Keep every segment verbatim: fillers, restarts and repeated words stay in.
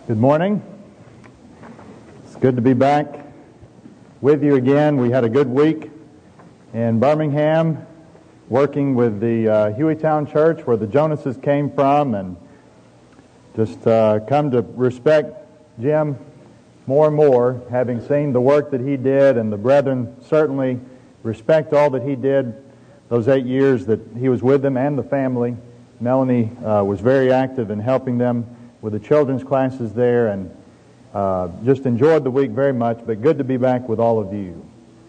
Good morning. It's good to be back with you again. We had a good week in Birmingham working with the uh, Hueytown Church where the Jonases came from, and just uh, come to respect Jim more and more, having seen the work that he did, and the brethren certainly respect all that he did those eight years that he was with them and the family. Melanie uh, was very active in helping them with the children's classes there, and uh, just enjoyed the week very much, but good to be back with all of you.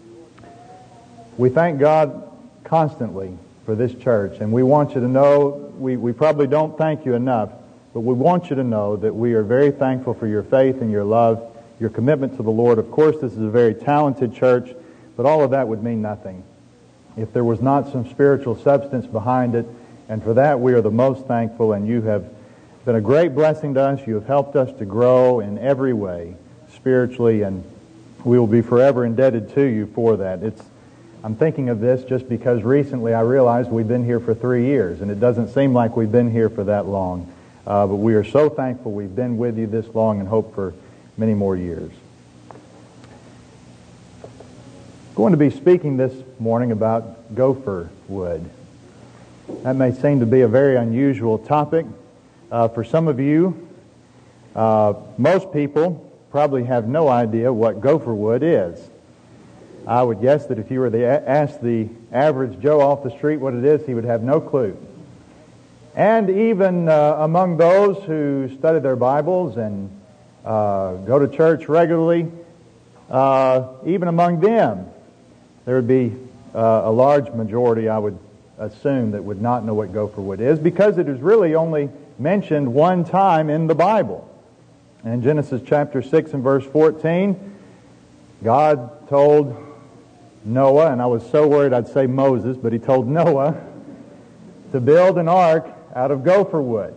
We thank God constantly for this church, and we want you to know, we, we probably don't thank you enough, but we want you to know that we are very thankful for your faith and your love, your commitment to the Lord. Of course, this is a very talented church, but all of that would mean nothing if there was not some spiritual substance behind it, and for that we are the most thankful, and you have been a great blessing to us. You have helped us to grow in every way spiritually, and we will be forever indebted to you for that. It's I'm thinking of this just because recently I realized we've been here for three years, and it doesn't seem like we've been here for that long. Uh, but we are so thankful we've been with you this long and hope for many more years. I'm going to be speaking this morning about gopher wood. That may seem to be a very unusual topic. Uh, for some of you, uh, most people probably have no idea what gopher wood is. I would guess that if you were to ask the average Joe off the street what it is, he would have no clue. And even uh, among those who study their Bibles and uh, go to church regularly, uh, even among them, there would be uh, a large majority, I would assume, that would not know what gopher wood is, because it is really only mentioned one time in the Bible. In Genesis chapter six and verse fourteen, God told Noah, and I was so worried I'd say Moses, but he told Noah to build an ark out of gopher wood.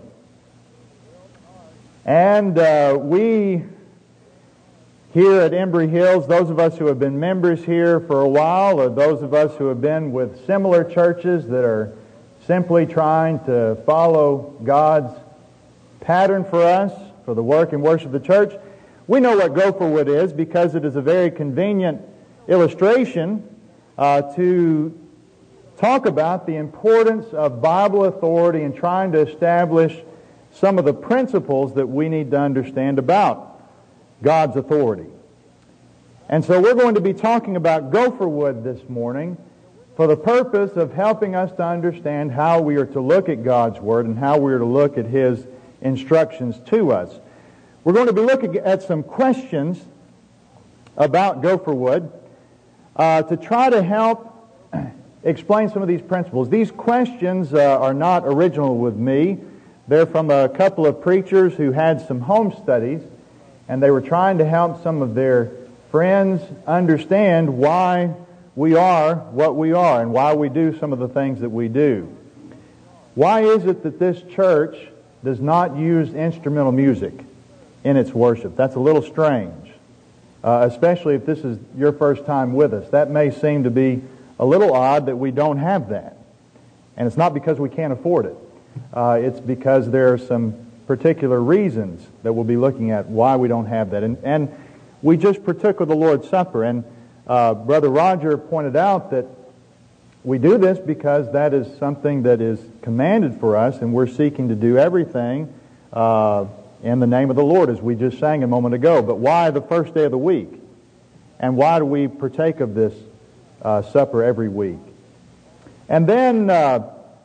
And uh, we here at Embry Hills, those of us who have been members here for a while, or those of us who have been with similar churches that are simply trying to follow God's pattern for us, for the work and worship of the church, we know what gopher wood is because it is a very convenient illustration uh, to talk about the importance of Bible authority in trying to establish some of the principles that we need to understand about God's authority. And so we're going to be talking about gopher wood this morning for the purpose of helping us to understand how we are to look at God's Word and how we are to look at His instructions to us. We're going to be looking at some questions about gopher wood uh, to try to help explain some of these principles. These questions uh, are not original with me. They're from a couple of preachers who had some home studies, and they were trying to help some of their friends understand why we are what we are and why we do some of the things that we do. Why is it that this church does not use instrumental music in its worship? That's a little strange, uh, especially if this is your first time with us. That may seem to be a little odd that we don't have that. And it's not because we can't afford it. Uh, it's because there are some particular reasons that we'll be looking at why we don't have that. And, and we just partook of the Lord's Supper, and Uh, Brother Roger pointed out that we do this because that is something that is commanded for us, and we're seeking to do everything uh, in the name of the Lord, as we just sang a moment ago. But why the first day of the week? And why do we partake of this uh, supper every week? And then, uh,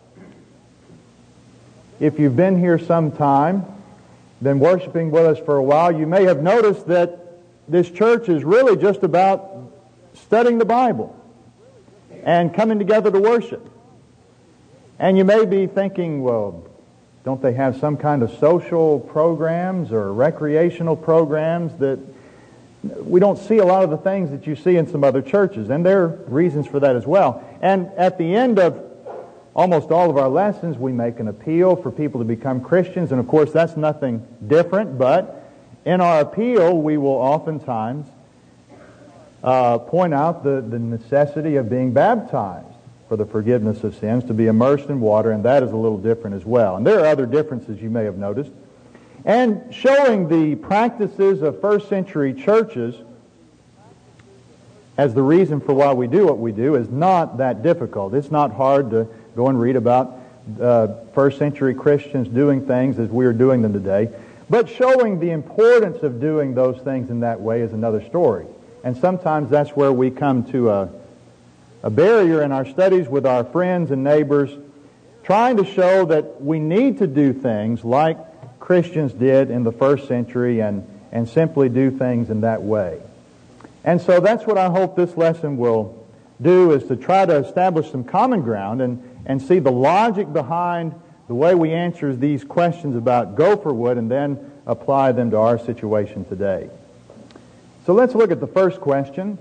if you've been here some time, been worshiping with us for a while, you may have noticed that this church is really just about studying the Bible and coming together to worship. And you may be thinking, well, don't they have some kind of social programs or recreational programs? That we don't see a lot of the things that you see in some other churches, and there are reasons for that as well. And at the end of almost all of our lessons, we make an appeal for people to become Christians, and of course that's nothing different, but in our appeal we will oftentimes Uh, point out the, the necessity of being baptized for the forgiveness of sins, to be immersed in water, and that is a little different as well. And there are other differences you may have noticed. And showing the practices of first century churches as the reason for why we do what we do is not that difficult. It's not hard to go and read about uh, first century Christians doing things as we are doing them today. But showing the importance of doing those things in that way is another story. And sometimes that's where we come to a, a barrier in our studies with our friends and neighbors, trying to show that we need to do things like Christians did in the first century and, and simply do things in that way. And so that's what I hope this lesson will do, is to try to establish some common ground and, and see the logic behind the way we answer these questions about gopherwood and then apply them to our situation today. So let's look at the first question.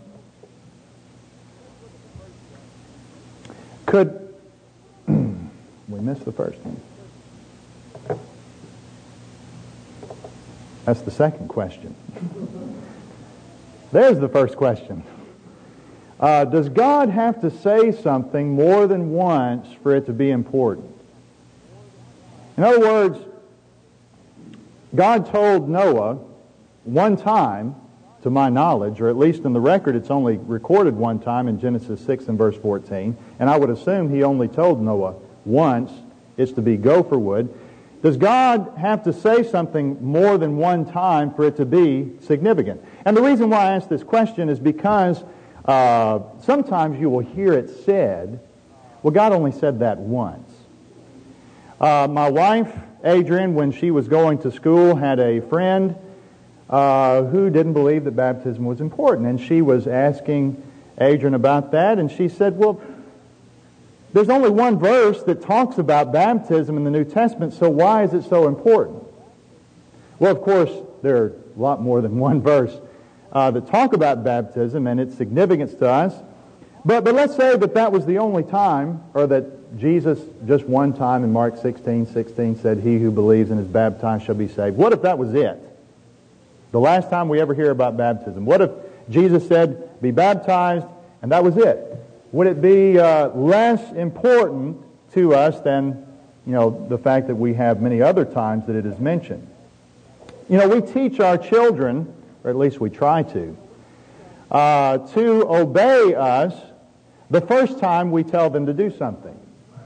Could... we missed the first one. That's the second question. There's the first question. Uh, does God have to say something more than once for it to be important? In other words, God told Noah one time, to my knowledge, or at least in the record it's only recorded one time in Genesis six and verse fourteen, and I would assume he only told Noah once, it's to be gopher wood. Does God have to say something more than one time for it to be significant? And the reason why I ask this question is because uh, sometimes you will hear it said, well, God only said that once. Uh, my wife, Adrian, when she was going to school, had a friend uh, who didn't believe that baptism was important. And she was asking Adrian about that, and she said, well, there's only one verse that talks about baptism in the New Testament, so why is it so important? Well, of course, there are a lot more than one verse uh, that talk about baptism and its significance to us. But, but let's say that that was the only time, or that Jesus just one time in Mark sixteen sixteen said, he who believes and is baptized shall be saved. What if that was it? The last time we ever hear about baptism. What if Jesus said, be baptized, and that was it? Would it be uh, less important to us than, you know, the fact that we have many other times that it is mentioned? You know, we teach our children, or at least we try to, uh, to obey us the first time we tell them to do something.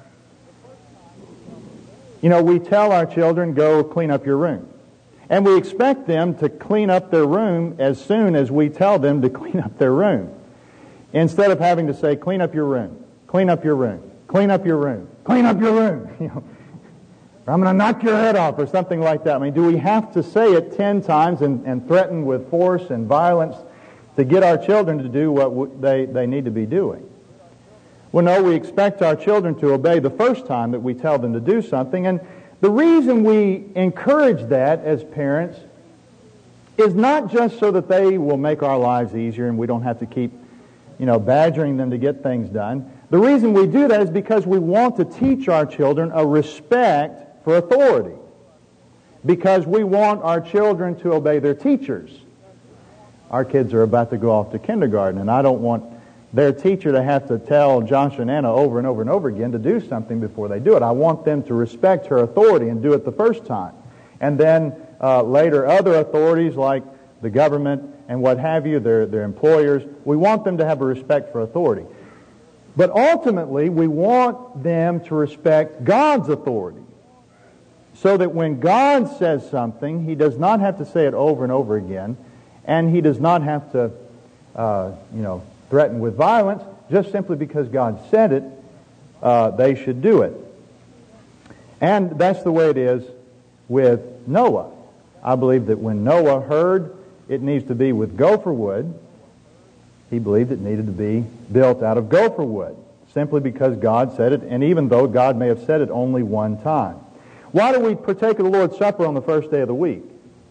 You know, we tell our children, go clean up your room. And we expect them to clean up their room as soon as we tell them to clean up their room. Instead of having to say, clean up your room, clean up your room, clean up your room, clean up your room. You know, or I'm going to knock your head off or something like that. I mean, do we have to say it ten times and, and threaten with force and violence to get our children to do what w- they, they need to be doing? Well, no, we expect our children to obey the first time that we tell them to do something. And the reason we encourage that as parents is not just so that they will make our lives easier and we don't have to keep, you know, badgering them to get things done. The reason we do that is because we want to teach our children a respect for authority. Because we want our children to obey their teachers. Our kids are about to go off to kindergarten, and I don't want their teacher to have to tell Josh and Anna over and over and over again to do something before they do it. I want them to respect her authority and do it the first time. And then uh, later other authorities like the government and what have you, their, their employers, we want them to have a respect for authority. But ultimately, we want them to respect God's authority. So that when God says something, He does not have to say it over and over again, and He does not have to, uh, you know, threaten with violence, just simply because God said it, uh, they should do it. And that's the way it is with Noah. I believe that when Noah heard it needs to be with gopher wood, he believed it needed to be built out of gopher wood, simply because God said it, and even though God may have said it only one time. Why do we partake of the Lord's Supper on the first day of the week?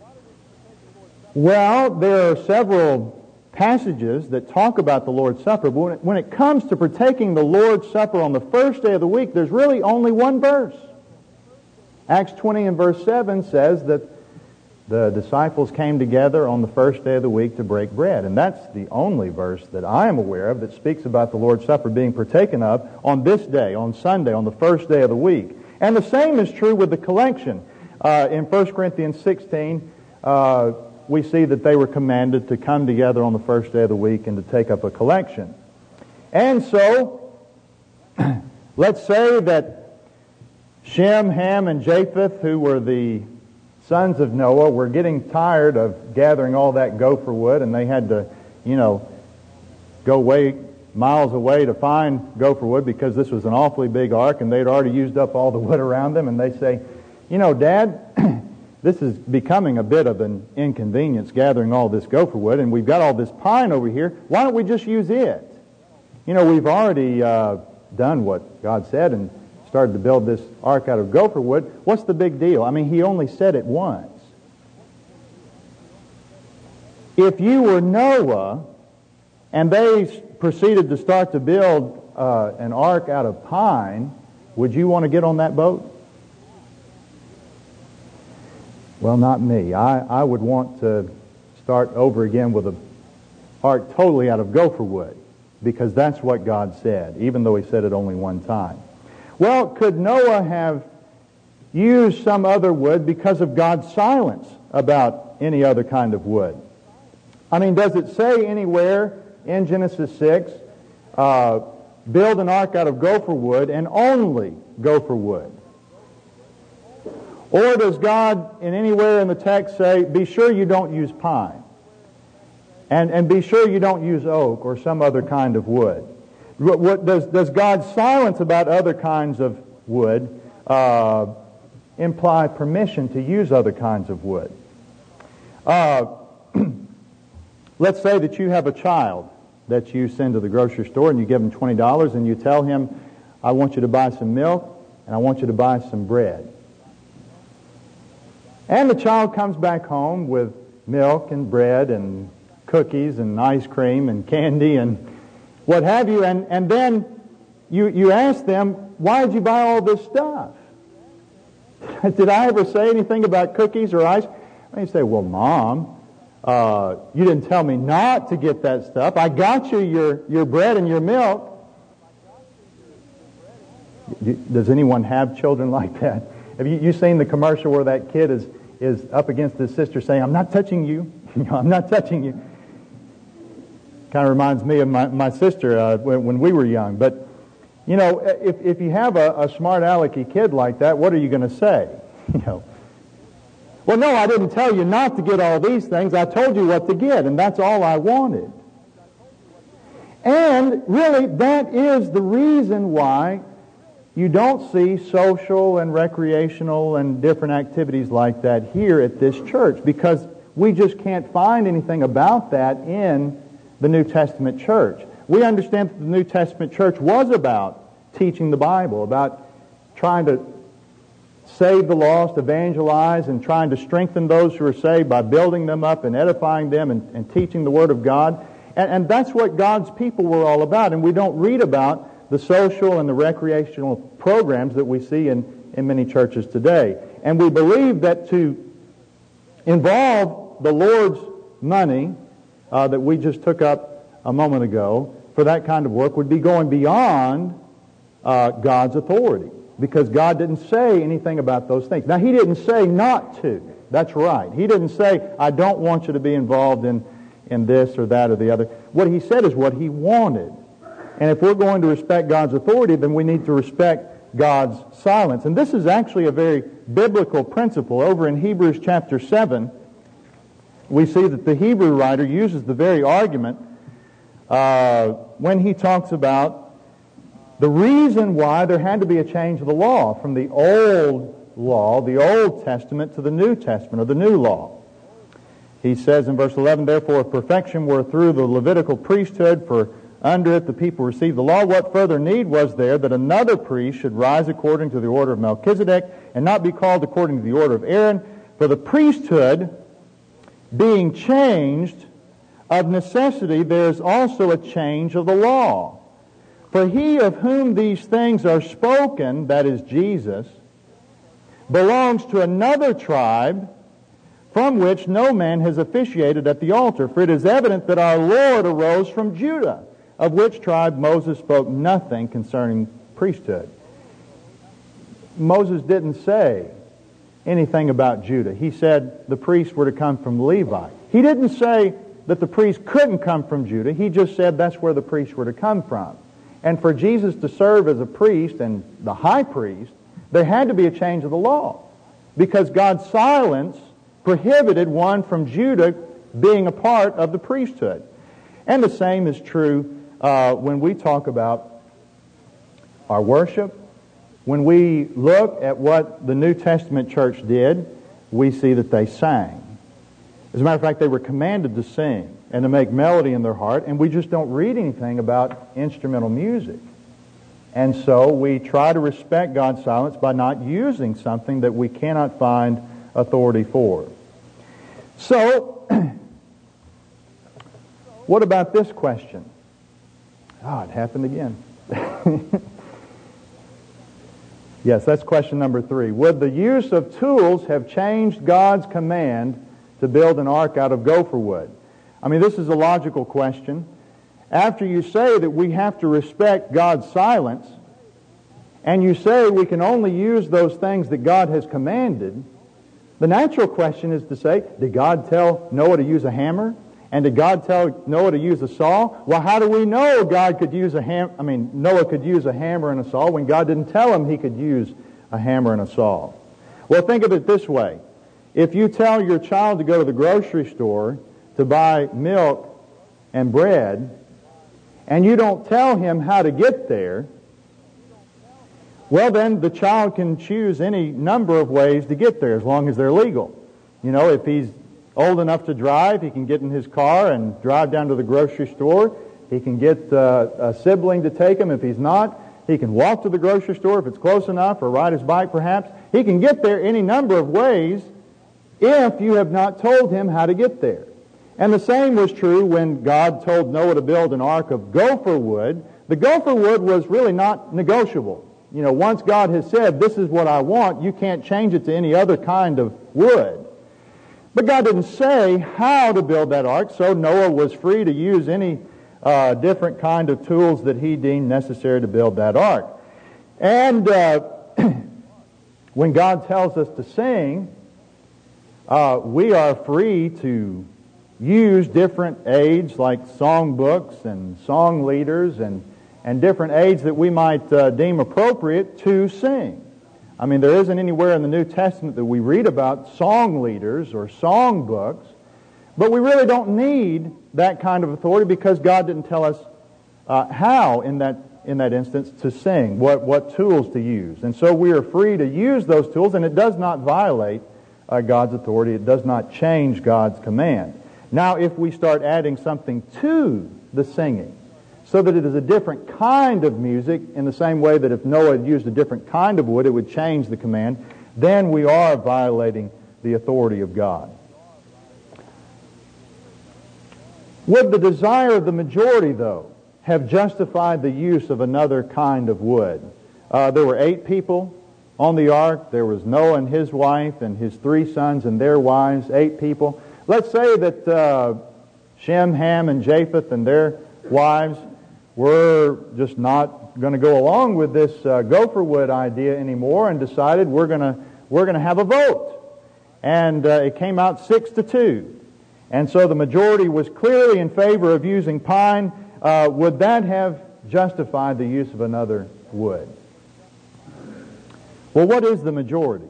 Well, there are several passages that talk about the Lord's Supper, but when it, when it comes to partaking the Lord's Supper on the first day of the week, there's really only one verse. Acts twenty and verse seven says that the disciples came together on the first day of the week to break bread. And that's the only verse that I am aware of that speaks about the Lord's Supper being partaken of on this day, on Sunday, on the first day of the week. And the same is true with the collection. Uh, in First Corinthians sixteen, uh, we see that they were commanded to come together on the first day of the week and to take up a collection. And so, let's say that Shem, Ham, and Japheth, who were the sons of Noah, were getting tired of gathering all that gopher wood, and they had to, you know, go way miles away to find gopher wood because this was an awfully big ark, and they'd already used up all the wood around them, and they say, you know, Dad, this is becoming a bit of an inconvenience gathering all this gopher wood, and we've got all this pine over here. Why don't we just use it? You know, we've already uh, done what God said and started to build this ark out of gopher wood. What's the big deal? I mean, He only said it once. If you were Noah and they proceeded to start to build uh, an ark out of pine, would you want to get on that boat? Well, not me. I, I would want to start over again with an ark totally out of gopher wood, because that's what God said, even though He said it only one time. Well, could Noah have used some other wood because of God's silence about any other kind of wood? I mean, does it say anywhere in Genesis six, uh, build an ark out of gopher wood and only gopher wood? Or does God in anywhere in the text say, be sure you don't use pine, and, and be sure you don't use oak or some other kind of wood? What, what does, does God's silence about other kinds of wood uh, imply permission to use other kinds of wood? Uh, let's say that you have a child that you send to the grocery store and you give him twenty dollars and you tell him, I want you to buy some milk and I want you to buy some bread. And the child comes back home with milk and bread and cookies and ice cream and candy and what have you, and, and then you, you ask them, why did you buy all this stuff? Did I ever say anything about cookies or ice? And you say, well, Mom, uh, you didn't tell me not to get that stuff. I got you your, your bread and your milk. You, does anyone have children like that? Have you, you seen the commercial where that kid is, is up against his sister saying, I'm not touching you. I'm not touching you. Kind of reminds me of my, my sister uh, when, when we were young. But, you know, if, if you have a, a smart alecky kid like that, what are you going to say? You know, well, no, I didn't tell you not to get all these things. I told you what to get, and that's all I wanted. And really, that is the reason why you don't see social and recreational and different activities like that here at this church, because we just can't find anything about that in the New Testament church. We understand that the New Testament church was about teaching the Bible, about trying to save the lost, evangelize, and trying to strengthen those who are saved by building them up and edifying them and, and teaching the Word of God. And, and that's what God's people were all about. And we don't read about the social and the recreational programs that we see in, in many churches today. And we believe that to involve the Lord's money uh, that we just took up a moment ago for that kind of work would be going beyond uh, God's authority, because God didn't say anything about those things. Now, He didn't say not to. That's right. He didn't say, I don't want you to be involved in, in this or that or the other. What He said is what He wanted. And if we're going to respect God's authority, then we need to respect God's silence. And this is actually a very biblical principle. Over in Hebrews chapter seven, we see that the Hebrew writer uses the very argument uh, when he talks about the reason why there had to be a change of the law from the old law, the Old Testament, to the New Testament, or the new law. He says in verse eleven, therefore if perfection were through the Levitical priesthood, for under it the people received the law, what further need was there that another priest should rise according to the order of Melchizedek, and not be called according to the order of Aaron? For the priesthood being changed, of necessity there is also a change of the law. For he of whom these things are spoken, that is Jesus, belongs to another tribe from which no man has officiated at the altar. For it is evident that our Lord arose from Judah, of which tribe Moses spoke nothing concerning priesthood. Moses didn't say anything about Judah. He said the priests were to come from Levi. He didn't say that the priests couldn't come from Judah. He just said that's where the priests were to come from. And for Jesus to serve as a priest and the high priest, there had to be a change of the law, because God's silence prohibited one from Judah being a part of the priesthood. And the same is true uh, when we talk about our worship. When we look at what the New Testament church did, we see that they sang. As a matter of fact, they were commanded to sing and to make melody in their heart, and we just don't read anything about instrumental music. And so we try to respect God's silence by not using something that we cannot find authority for. So, what about this question? Ah, it happened again. Yes, that's question number three. Would the use of tools have changed God's command to build an ark out of gopher wood? I mean, this is a logical question. After you say that we have to respect God's silence, and you say we can only use those things that God has commanded, the natural question is to say, did God tell Noah to use a hammer? And did God tell Noah to use a saw? Well, how do we know God could use a ham? I mean, Noah could use a hammer and a saw when God didn't tell him he could use a hammer and a saw? Well, think of it this way. If you tell your child to go to the grocery store to buy milk and bread, and you don't tell him how to get there, well, then the child can choose any number of ways to get there as long as they're legal. You know, if he's old enough to drive, he can get in his car and drive down to the grocery store. He can get uh, a sibling to take him. If he's not, he can walk to the grocery store if it's close enough, or ride his bike perhaps. He can get there any number of ways if you have not told him how to get there. And the same was true when God told Noah to build an ark of gopher wood. The gopher wood was really not negotiable. You know, once God has said, this is what I want, you can't change it to any other kind of wood. But God didn't say how to build that ark, so Noah was free to use any uh, different kind of tools that he deemed necessary to build that ark. And uh, when God tells us to sing, uh, we are free to use different aids like songbooks and song leaders and, and different aids that we might uh, deem appropriate to sing. I mean, there isn't anywhere in the New Testament that we read about song leaders or song books, but we really don't need that kind of authority because God didn't tell us uh, how in that in that instance to sing, what, what tools to use. And so we are free to use those tools, and it does not violate uh, God's authority. It does not change God's command. Now, if we start adding something to the singing, so that it is a different kind of music, in the same way that if Noah had used a different kind of wood, it would change the command, then we are violating the authority of God. Would the desire of the majority, though, have justified the use of another kind of wood? Uh, there were eight people on the ark. There was Noah and his wife and his three sons and their wives, eight people. Let's say that uh, Shem, Ham, and Japheth and their wives were just not going to go along with this uh, gopher wood idea anymore and decided we're going to we're going to have a vote. And uh, it came out six to two. And so the majority was clearly in favor of using pine. Uh, would that have justified the use of another wood? Well, what is the majority?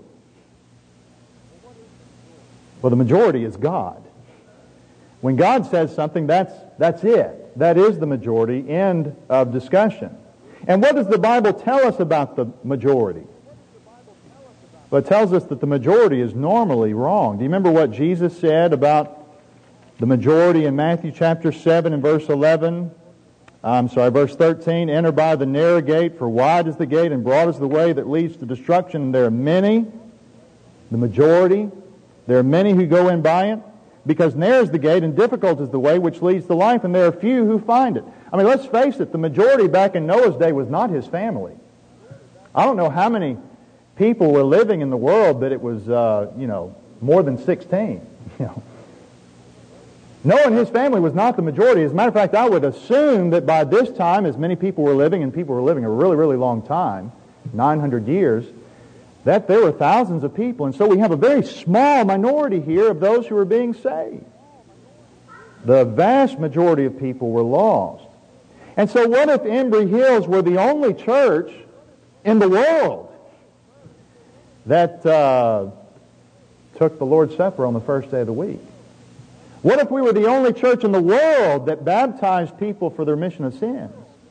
Well, the majority is God. When God says something, that's that's it. That is the majority. End of discussion. And what does the Bible tell us about the majority? Well, it tells us that the majority is normally wrong. Do you remember what Jesus said about the majority in Matthew chapter seven and verse eleven? I'm sorry, verse thirteen. Enter by the narrow gate, for wide is the gate and broad is the way that leads to destruction. And there are many, the majority, there are many who go in by it. Because narrow is the gate and difficult is the way which leads to life, and there are few who find it. I mean, let's face it, the majority back in Noah's day was not his family. I don't know how many people were living in the world that it was, uh, you know, more than sixteen. You know, Noah and his family was not the majority. As a matter of fact, I would assume that by this time, as many people were living, and people were living a really, really long time, nine hundred years, that there were thousands of people. And so we have a very small minority here of those who are being saved. The vast majority of people were lost. And so what if Embry Hills were the only church in the world that uh, took the Lord's Supper on the first day of the week? What if we were the only church in the world that baptized people for the remission of sins?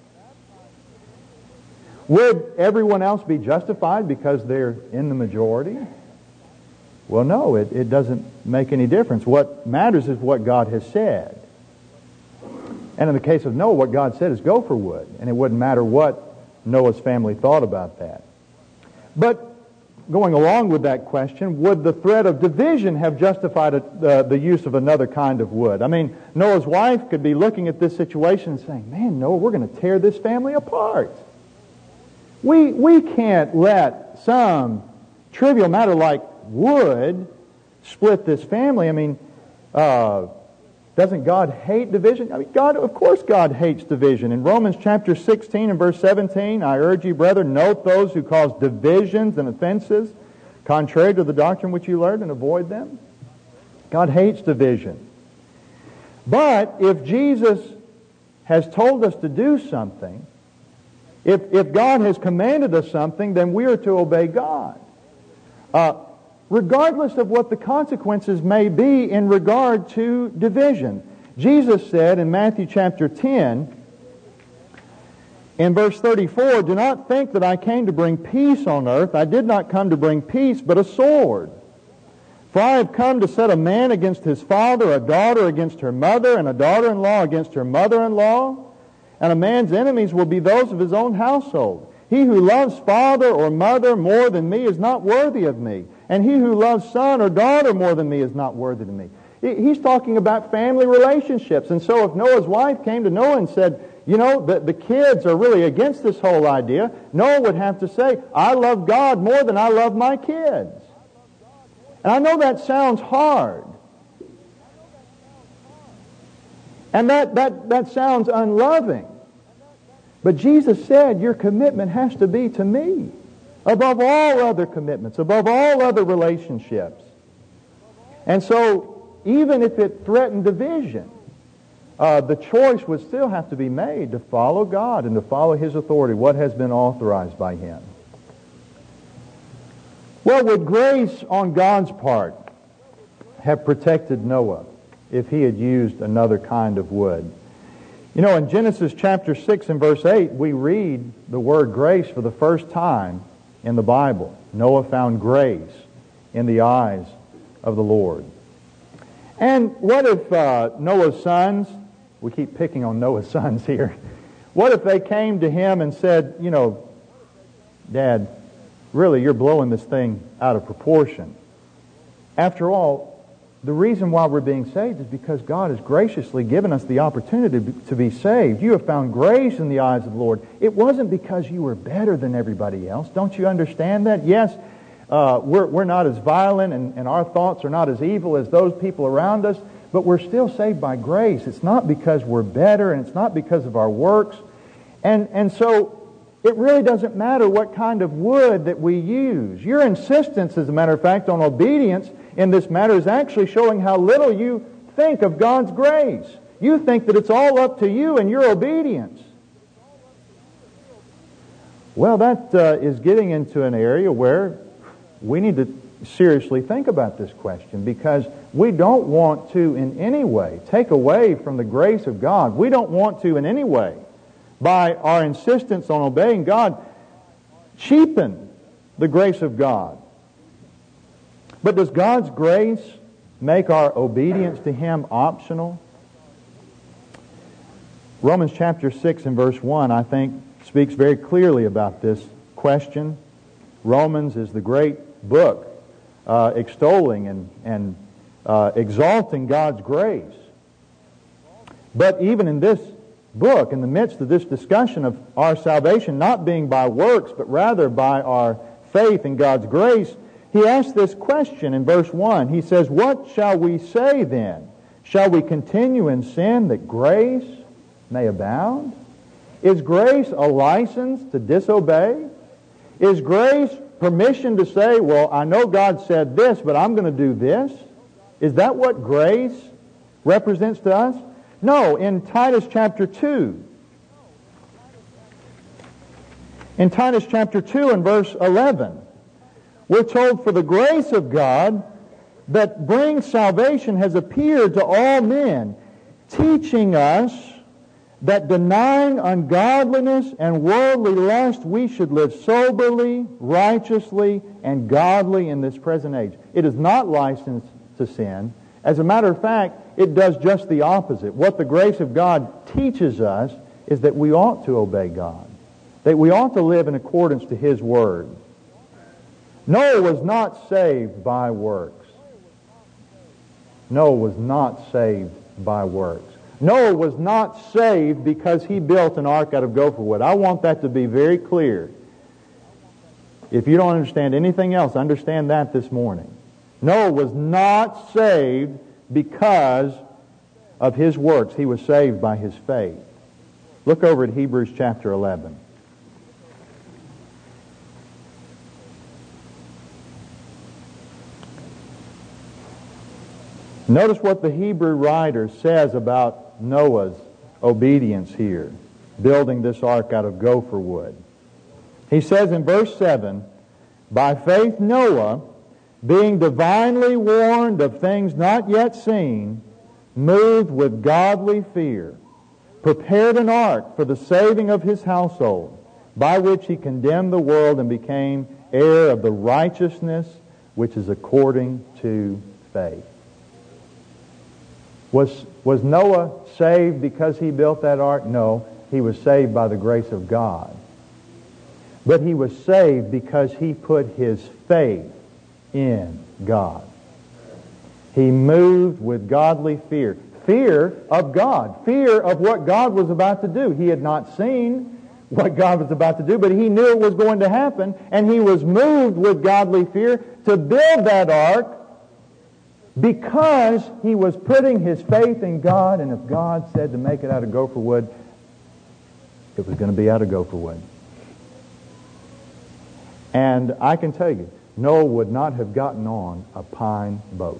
Would everyone else be justified because they're in the majority? Well, no, it, it doesn't make any difference. What matters is what God has said. And in the case of Noah, what God said is go for wood. And it wouldn't matter what Noah's family thought about that. But going along with that question, would the threat of division have justified uh, the use of another kind of wood? I mean, Noah's wife could be looking at this situation and saying, man, Noah, we're going to tear this family apart. We, we can't let some trivial matter like wood split this family. I mean, uh, doesn't God hate division? I mean, God, of course God hates division. In Romans chapter sixteen and verse seventeen, I urge you, brethren, note those who cause divisions and offenses contrary to the doctrine which you learned, and avoid them. God hates division. But if Jesus has told us to do something, if, if God has commanded us something, then we are to obey God. Uh, regardless of what the consequences may be in regard to division. Jesus said in Matthew chapter ten, in verse thirty-four, do not think that I came to bring peace on earth. I did not come to bring peace, but a sword. For I have come to set a man against his father, a daughter against her mother, and a daughter-in-law against her mother-in-law. And a man's enemies will be those of his own household. He who loves father or mother more than me is not worthy of me. And he who loves son or daughter more than me is not worthy of me. He's talking about family relationships. And so if Noah's wife came to Noah and said, you know, the, the kids are really against this whole idea, Noah would have to say, I love God more than I love my kids. And I know that sounds hard. And that, that, that sounds unloving. But Jesus said, your commitment has to be to me, above all other commitments, above all other relationships. And so, even if it threatened division, uh, the choice would still have to be made to follow God and to follow His authority, what has been authorized by Him. Well, would grace on God's part have protected Noah if he had used another kind of wood? You know, in Genesis chapter six and verse eight, we read the word grace for the first time in the Bible. Noah found grace in the eyes of the Lord. And what if uh, Noah's sons, we keep picking on Noah's sons here, what if they came to him and said, you know, Dad, really you're blowing this thing out of proportion. After all, the reason why we're being saved is because God has graciously given us the opportunity to be saved. You have found grace in the eyes of the Lord. It wasn't because you were better than everybody else. Don't you understand that? Yes, uh, we're, we're not as violent and, and our thoughts are not as evil as those people around us, but we're still saved by grace. It's not because we're better and it's not because of our works. And, and so it really doesn't matter what kind of wood that we use. Your insistence, as a matter of fact, on obedience in this matter is actually showing how little you think of God's grace. You think that it's all up to you and your obedience. Well, that uh, is getting into an area where we need to seriously think about this question, because we don't want to in any way take away from the grace of God. We don't want to in any way, by our insistence on obeying God, cheapen the grace of God. But does God's grace make our obedience to Him optional? Romans chapter six and verse one, I think, speaks very clearly about this question. Romans is the great book uh, extolling and, and uh, exalting God's grace. But even in this book, in the midst of this discussion of our salvation not being by works, but rather by our faith in God's grace, he asks this question in verse one. He says, what shall we say then? Shall we continue in sin that grace may abound? Is grace a license to disobey? Is grace permission to say, well, I know God said this, but I'm going to do this? Is that what grace represents to us? No, in Titus chapter two. In Titus chapter two and verse eleven, we're told, for the grace of God that brings salvation has appeared to all men, teaching us that denying ungodliness and worldly lust, we should live soberly, righteously, and godly in this present age. It is not licensed to sin. As a matter of fact, it does just the opposite. What the grace of God teaches us is that we ought to obey God, that we ought to live in accordance to His Word. Noah was not saved by works. Noah was not saved by works. Noah was not saved because he built an ark out of gopher wood. I want that to be very clear. If you don't understand anything else, understand that this morning. Noah was not saved because of his works. He was saved by his faith. Look over at Hebrews chapter eleven. Notice what the Hebrew writer says about Noah's obedience here, building this ark out of gopher wood. He says in verse seven, by faith Noah, being divinely warned of things not yet seen, moved with godly fear, prepared an ark for the saving of his household, by which he condemned the world and became heir of the righteousness which is according to faith. Was, was Noah saved because he built that ark? No, he was saved by the grace of God. But he was saved because he put his faith in God. He moved with godly fear. Fear of God. Fear of what God was about to do. He had not seen what God was about to do, but he knew it was going to happen, and he was moved with godly fear to build that ark because he was putting his faith in God, and if God said to make it out of gopher wood, it was going to be out of gopher wood. And I can tell you, Noah would not have gotten on a pine boat.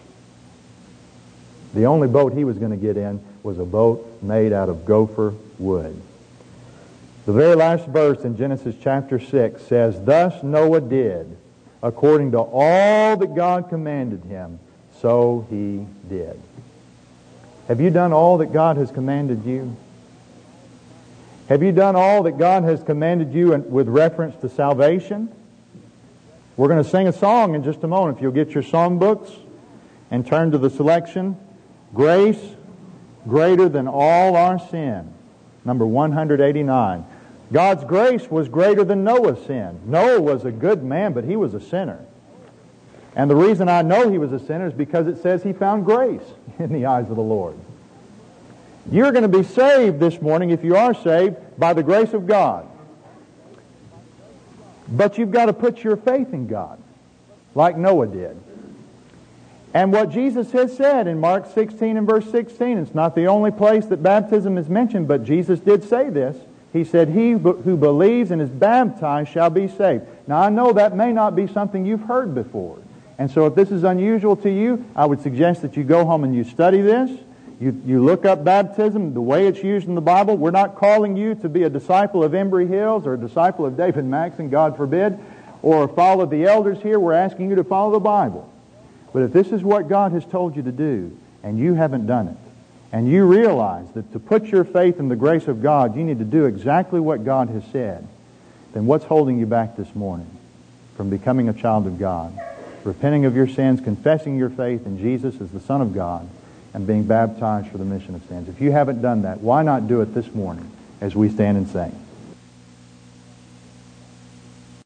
The only boat he was going to get in was a boat made out of gopher wood. The very last verse in Genesis chapter six says, thus Noah did, according to all that God commanded him, so he did. Have you done all that God has commanded you? Have you done all that God has commanded you with reference to salvation? We're going to sing a song in just a moment. If you'll get your songbooks and turn to the selection, Grace Greater Than All Our Sin, number one eighty-nine. God's grace was greater than Noah's sin. Noah was a good man, but he was a sinner. And the reason I know he was a sinner is because it says he found grace in the eyes of the Lord. You're going to be saved this morning, if you are saved, by the grace of God. But you've got to put your faith in God, like Noah did. And what Jesus has said in Mark sixteen and verse sixteen, it's not the only place that baptism is mentioned, but Jesus did say this. He said, he who believes and is baptized shall be saved. Now I know that may not be something you've heard before. And so if this is unusual to you, I would suggest that you go home and you study this. You, you look up baptism, the way it's used in the Bible. We're not calling you to be a disciple of Embry Hills or a disciple of David Maxson, God forbid, or follow the elders here. We're asking you to follow the Bible. But if this is what God has told you to do, and you haven't done it, and you realize that to put your faith in the grace of God, you need to do exactly what God has said, then what's holding you back this morning from becoming a child of God? Repenting of your sins, confessing your faith in Jesus as the Son of God, and being baptized for the remission of sins. If you haven't done that, why not do it this morning as we stand and sing?